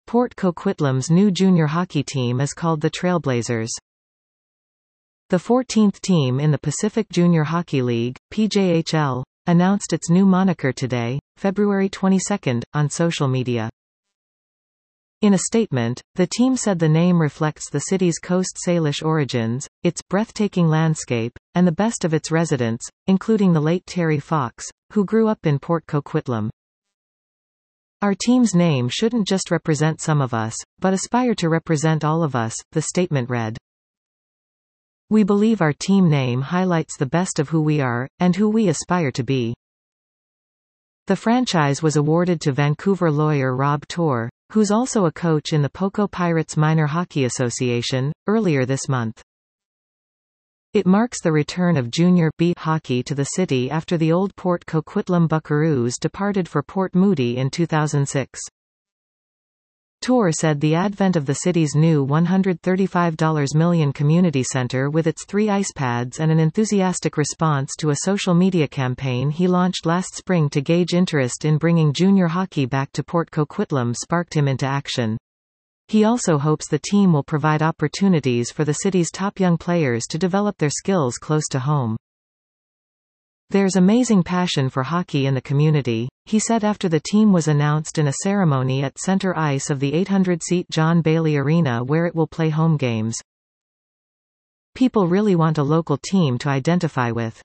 Port Coquitlam's new junior hockey team is called the Trailblazers. The 14th team in the Pacific Junior Hockey League, PJHL, announced its new moniker today, February 22, on social media. In a statement, the team said the name reflects the city's Coast Salish origins, its breathtaking landscape, and the best of its residents, including the late Terry Fox, who grew up in Port Coquitlam. "Our team's name shouldn't just represent some of us, but aspire to represent all of us," the statement read. "We believe our team name highlights the best of who we are, and who we aspire to be." The franchise was awarded to Vancouver lawyer Rob Torr, who's also a coach in the Poco Pirates Minor Hockey Association, earlier this month. It marks the return of Junior B hockey to the city after the old Port Coquitlam Buckaroos departed for Port Moody in 2006. Torr said the advent of the city's new $135 million community center with its 3 ice pads and an enthusiastic response to a social media campaign he launched last spring to gauge interest in bringing junior hockey back to Port Coquitlam sparked him into action. He also hopes the team will provide opportunities for the city's top young players to develop their skills close to home. "There's amazing passion for hockey in the community," he said after the team was announced in a ceremony at center ice of the 800-seat John Bailey Arena where it will play home games. "People really want a local team to identify with."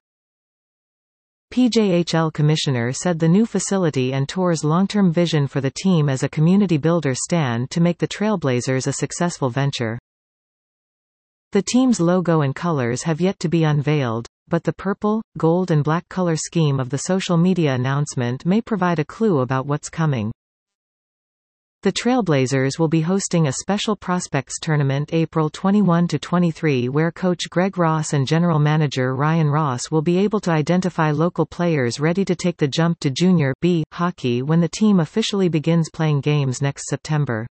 PJHL commissioner said the new facility and Torr's long-term vision for the team as a community builder stand to make the Trailblazers a successful venture. The team's logo and colors have yet to be unveiled, but the purple, gold and black color scheme of the social media announcement may provide a clue about what's coming. The Trailblazers will be hosting a special prospects tournament April 21–23 where coach Greg Ross and general manager Ryan Ross will be able to identify local players ready to take the jump to Junior B hockey when the team officially begins playing games next September.